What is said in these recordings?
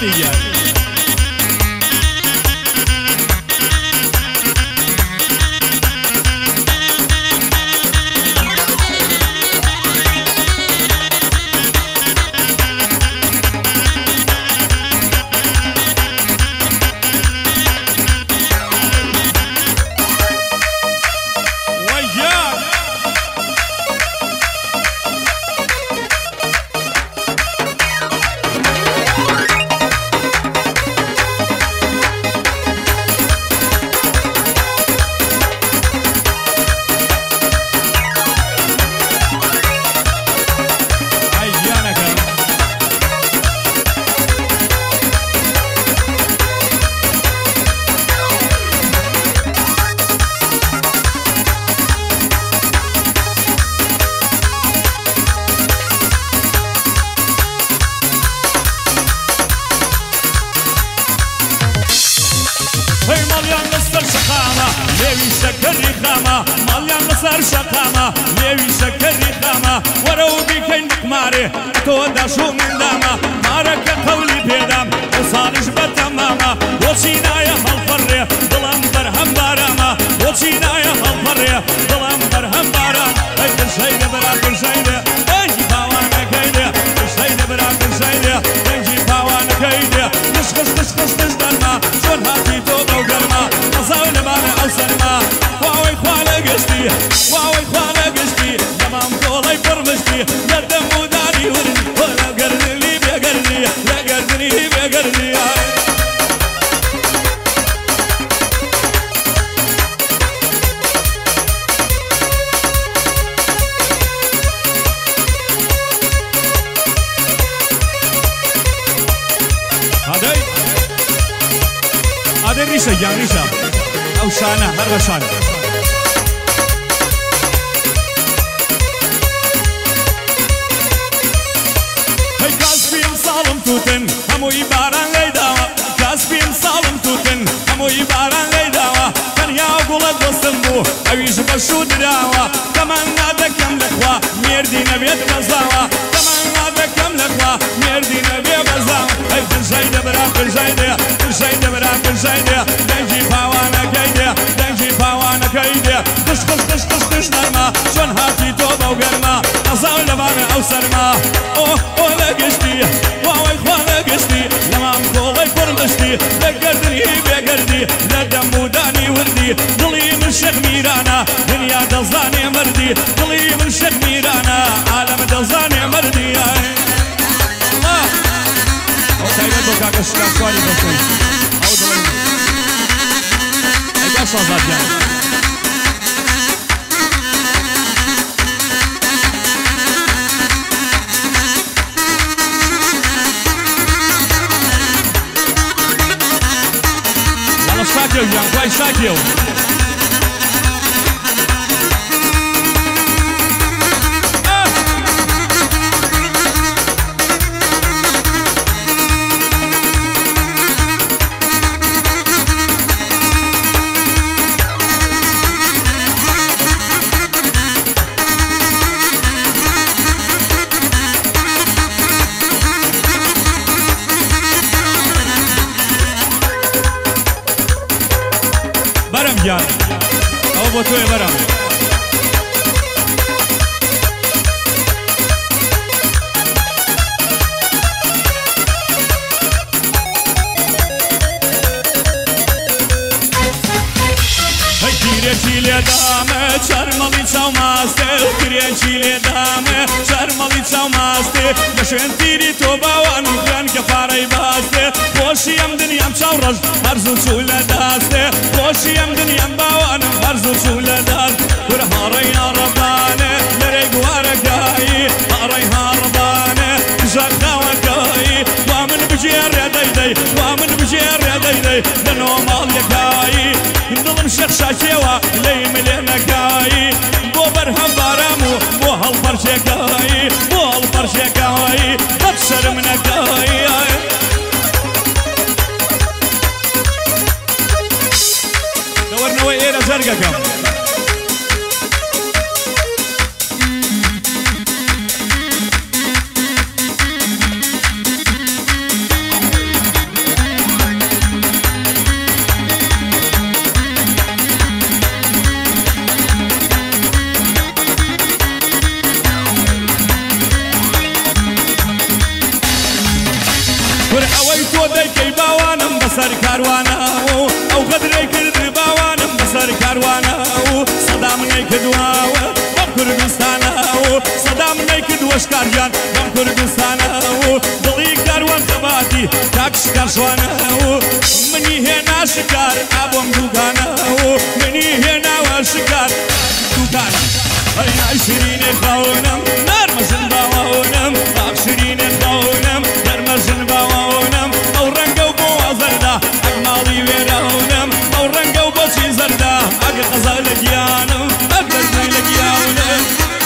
دیگه لێوی شەکەری خامە ماڵیان لەسەر شەقامە لێوی شەکەری خامە وەرە و بیکەین بقمارێ تۆ دەشوو مندامە مارەکە قەولی پێدام ئەو ساڵیش بەتەمامە بۆچی نایە هەڵفەڕێ دڵم بەرهەم بارامە بۆچی نایە هەڵفەڕێ دڵم بەرهەم بارام ئەی گرژەیدە بەرا گرژەیدە دەنگی پاوانەکەیدێ گرژەیدە بەرا گرژەیدێ دەنگی پاوانەکەیدێ نشخش نشخش نش دەرما چۆن هاتی تۆ بەو گەرما نەزاو لەبانە ئەو سەرما واوەی خوا لە گشتی واوەی خوا لە گشتی لەمام کۆڵەی پڕمشتی لە دەم و داری وردی وە لە گەردنی بێگەردی لە گەردنی بێگەردی ئادەی ریشە گیان ریشە ئەو شانە هەر بە شانە هەی کاسپیم ساڵم تووتن هەمووی باران لێداوە کاسپیم ساڵم تووتن هەمووی باران لێداوە تەنیا گوڵە دۆستم بوو ئەویش بەشوو دراوە تەمەنا دەکەم لەخوا مێردی نەبێت بەزاوە تەمەنا دەکەم لەخوا مێردی نەبێ بەزاوە ئەی گرژەیدە بەرا گرژەیدە گرژەیدە بەرا گرژەیدە دەنگی پاوانەکەیدێ دەنگی پاوانەکەیدێ دش دش دش دش دش نەرما چۆن هاتی تۆ بەو گەرما نەزاو لەبانە ئەو سەرما ئۆ ئۆ لە گشتی واوەی خوا لە گشتی لەمام کۆڵەی پڕمشتی لە گەردنی بێگەردی لە دەم و دانی وردی دڵی من شەق میرانە دنیا دەزانێ مردی دڵی من شەق میرانە عالەم دەزانێ مردی ئەو تایبەت بۆ کاکە شکار سواری بەسەی ئەو دڵی ئەگا شازادیان شاکێو گیان خوای شاکێو بەرم گیان ئەوە بۆ تۆیە بەرم کرێکی لێدامە چەرمەڵی چاو ماستێ کرێکی لێدامە چەرمەڵی چاو ماستێ لە شوێن تیری تۆ باوانم خوێن کە پارەی باستێ خۆشی ئەم دنیام چاو ڕەش هەرزوو چوو لە داستێ خۆشی ئەم دنیام باوانم هەرزوو چوو لە داست ور هاڕەی هاڕەبانێ لەرەی گوارەکایی هاڕەی هاڕەبانێ ژەخاوەکایی وا من بژێڕێ دەیدەی وا من بژێڕێ دەیدەی لەنۆ ماڵیەکایی دڵم شێخ شاکێوە لەی ملێ نەکایی بۆ بەرهەم بارام و بۆ هەڵپەرشێکایی بۆ هەڵپەرشێکایی قەت شەرم نەکایی دەوەرنەوەی ئێرە زەرگەکەم بەسەر کاروانە ئەو غەدرەی کرد باوانم بەسەر کاروانە سەدا منەی کردواوە بەم کوردستانە سەدا منەی کردوە شکاریان بەم کوردستانە دڵی کاروان خەباتی تاکشکار شوانە منی هێنا شکار ئابۆم دووگانە منی هێناوە شکار دووگانە ئەی شیرینێ خاوەنم نەرمەژن باوەونم ئاخ شیرینێ خاوەنم نەرمەژن باوەونم ئەو ڕەنگە و بۆ ئازەردا ئەک ماڵی وێراونم ئەو ڕەنگە و بۆچی زەردا ئەگە قەزا لە گیانم ئەک دەستەی لە گیاونم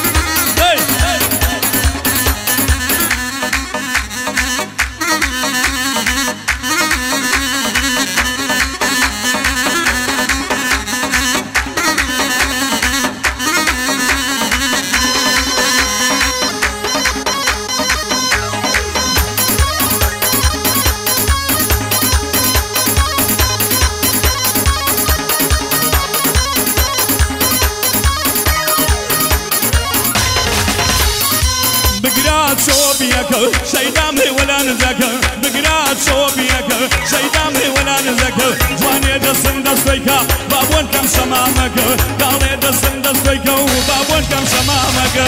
شەیدامێ وەلا نزەکە بگرات شۆبیەکە شەیدامێ وەلا نزەکە جوانێ دەسم دەستۆیکە بابۆن کەم شەمامەکە کاڵێ دەسم دەستۆیکە و بابۆن کەم شەمامەکە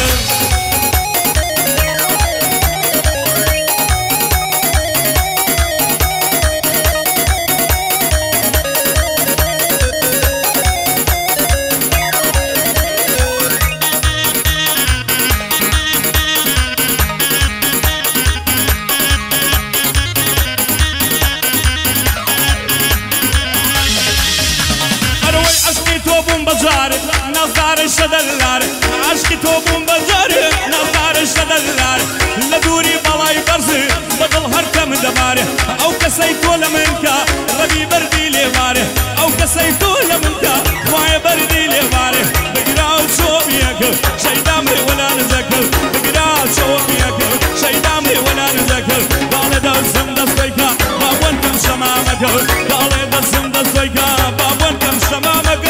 شدلار عشقی تو بوم بزاره نظارش شدلار لدوری بالای برزه بدل هر کم دماره او کسی تو لمنکا ربی بردی لیواره او کسی تو لمنکا وای بردی لیواره بگراو شوبیک شیدامی ولا نزکل بگراو شوبیک شیدامی ولا نزکل قال دستم دستیکا بابون کم شمامک قال دستم دستیکا بابون کم شمامک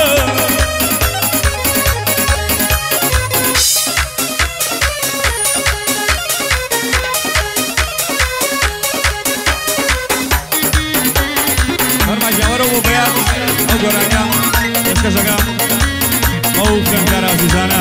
گۆرانیا پێشکەشەکە ئەو خوێندکارە عەزیزانە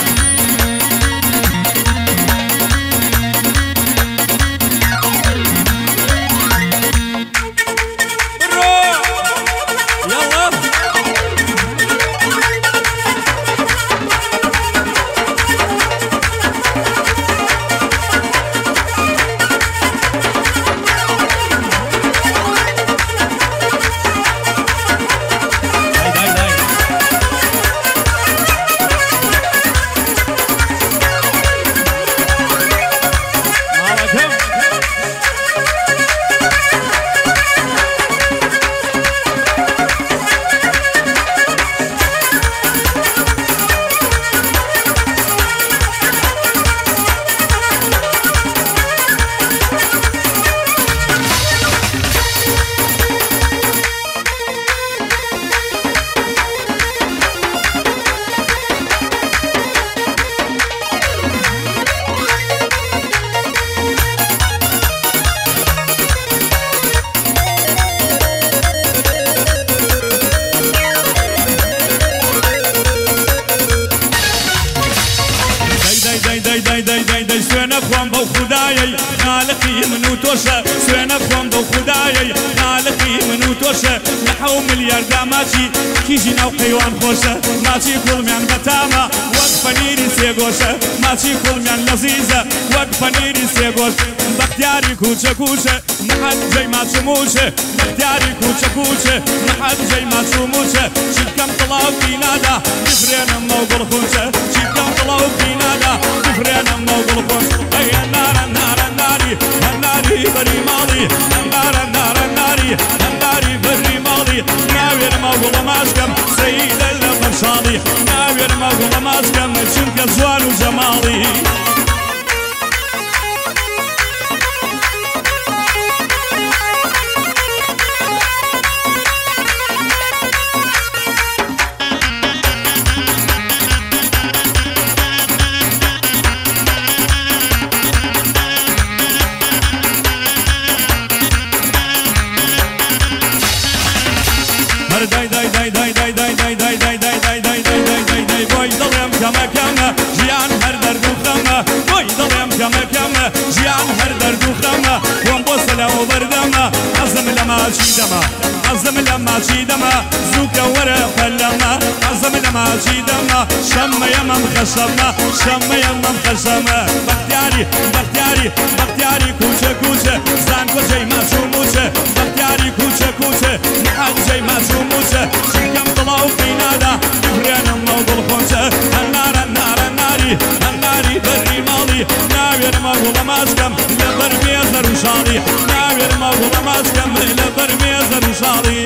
سوێنە خۆم بەو خودایەی خالقی من و تۆشە سوێنە خۆم بەو خودایەی خالقی من و تۆشە لە 7 ملیاردا ماچی کیژی ناو قەیوان خۆشە ماچی کوڵمیان بەتامە وەک پەنیری سێگۆشە ماچی کوڵمیان لەزیزە وەک پەنیری سێگۆش بەختیاری کوچە کوچە محەد جەی ماچموچە بەختیاری کوچە کوچە محەد جەی ماچموچە چیکەم تڵاو بینادا بفرێنم مەو گڵخونچە چیکەم تڵاو بینادا بفرێنم مەو گڵخونچ ئەیە نارە نارە ناری هەناری بەری ماڵی هەنارە نارە ناری هەناری بەری ماڵی ناوێرم ئەو گوڵە ماچکەم سەیدە لە بەرشاڵی ناوێرم ئەو گوڵە ماچکەم چونکە جوان و جەماڵی هەر دای دای دای دای دای دای دای دای دای دای دای دای دای دای دای بۆی دڵێم کەمە کەمە ژیان هەر دەرد و خەمە بۆی دڵێم کەمە کەمە ژیان هەر دەرد و خەمە وەم بۆ سەلە و بەردەمە حەزم لە ماچی دەمە حەزم لە ماچی دەمە زووکە وەرە پەلەمە حەزم لە ماچی دەمە شەممەیە مەم خەشەمە شەممەیە مەم خەشەمە بەختیاری بەختیاری بەختیاری کوچە کوچە زان کۆچەی ماچ و موچە بەختیاری کوچە کوچە نحاجەی ماچ و موچە شکەم دڵاو قینادا بفرێنم لەو دڵخۆچە هەنارە نارە ناری هەناری بەری ماڵی ناوێرمە گوڵە ماچکەم لە بەر مێزە ڕوشاڵی ناوێرمە گوڵە ماچکەم لە بەر مێزە ڕوشاڵی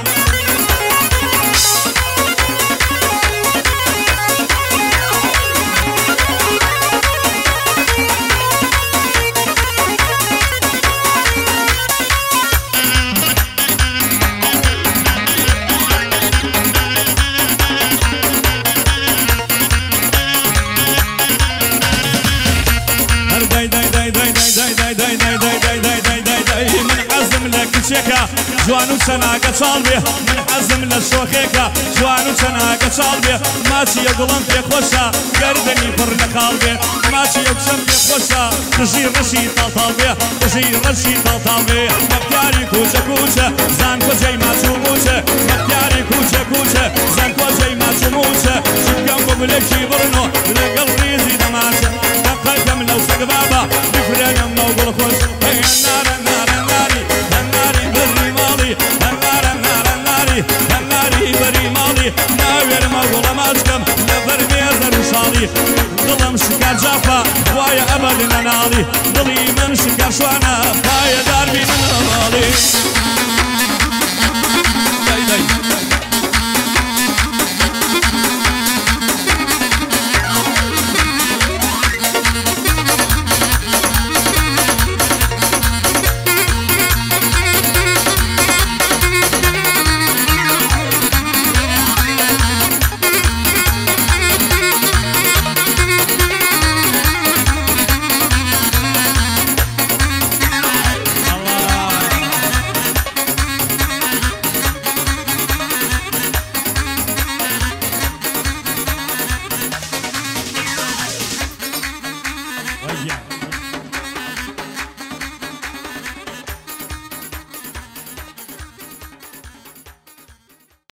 جوان و چەناکە چاڵ بێ من حەزم لە شۆخێکە جوان و چەناکە چاڵ بێ ماچیە گوڵم پێخۆشە گەردەنی پڕ لە کاڵ بێ ماچیە کچەم پێخۆشە دژی ڕەشی تاڵتاڵ بێ دژی ڕەشی تاڵتاڵ بێ بەختیاری کوچە کوچە زان کۆچەی ماچ و موچە بەختیاری کوچە کوچە زان کۆچەی ماچ و موچە شکەم بۆ گولێکی بڕنۆ لەگەڵ ڕیزی دەماچە دەقەکەم لەو سەگ بابە بفرێنم لەو گوڵ خۆش نارە نارە ناری هەناری بەری ماڵی هەنارە نارە ناری هەناری بەری ماڵی ناوێرمە گوڵە ماچکەم لە بەر مێزە ڕوشاڵی دڵم شکار جافە وایە ئەبەد نەناڵی دڵی من شکار شوانە پایەدار بینم ماڵی